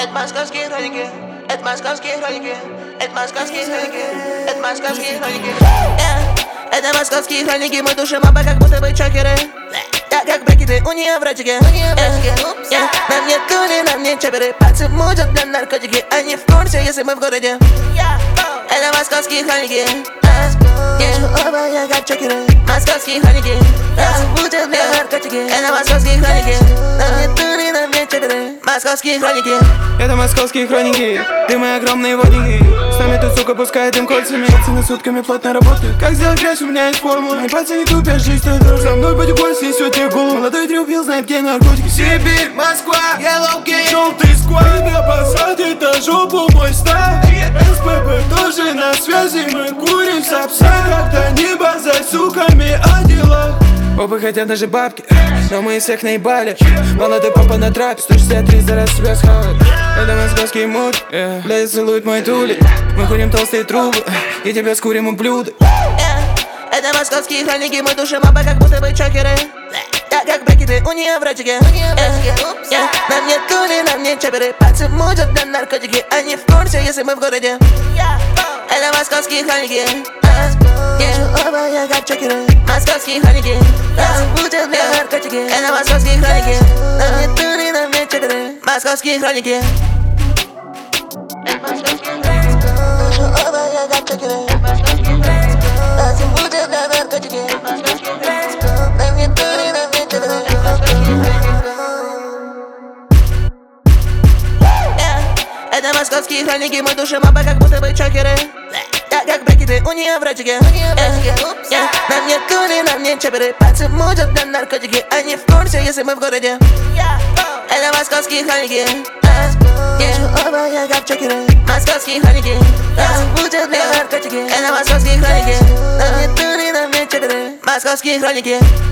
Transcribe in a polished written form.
Это московские хроники, это московские хроники, это московские хроники, это московские хроники. Это московские хроники, мы душим оба, как будто бы чокеры. Я как брекеты, у нее в ротике. Нам нет тули, нам нет чаперы. Пальцы мутят для наркотики, они в курсе, если мы в городе. Это московские хроники. Оба я как чокеры. Московские хроники. Пальцы мутят для наркотики. Это московские хроники. Нам нет тули, нам нет чаперы. Московские хроники. Это московские хроники, дымы огромные водники. С нами тут, сука, пускает им кольцами. Цены сутками плотно работают. Как сделать грязь, у меня есть формула. Мои пальцы не тупят, жизнь дорог. Со мной потекой снесет тебе голову. Молодой трюпил, знает, где наркотики. Сибирь, Москва, Yellow Game, желтый сквад. Тебя посадит на жопу мой став. СПБ тоже на связи, мы курим сапса. Когда не базарь суками о делах. Оба хотят даже бабки, но мы всех наебали. Молодой папа на трапе, 163 за раз себя схавает. Это московский муд, блядь, целует мой тули. Мы курим толстые трубы, и тебя скурим у блюда. Это московские хроники, мы душим оба, как будто бы чокеры. Я как брекеты, у нее в ротике. Нам нет тули, нам нет чаперы. Пальцы мутят для наркотики, они в курсе, если мы в городе. Это московские хроники. Оба я как чокеры. Московские хроники. Пальцы мутят для наркотики. Это московские хроники. Нам нет тули, нам нет чаперы. Московские хроники. Оба я как чокеры. Пальцы мутят для наркотики. Нам нет тули, нам нет чаперы. Это московские хроники, мы душим оба, как будто бы чокеры. Я как брекеты, у нее в ротике. Нам нет тули, нам нет чаперы. Пальцы мутят для наркотики, они в курсе, если мы в городе. Это московские хроники. Оба я как чокеры. Московские хроники. Пальцы мутят для наркотики. Это московские хроники. Нам нет тули, нам нет чаперы. Московские хроники.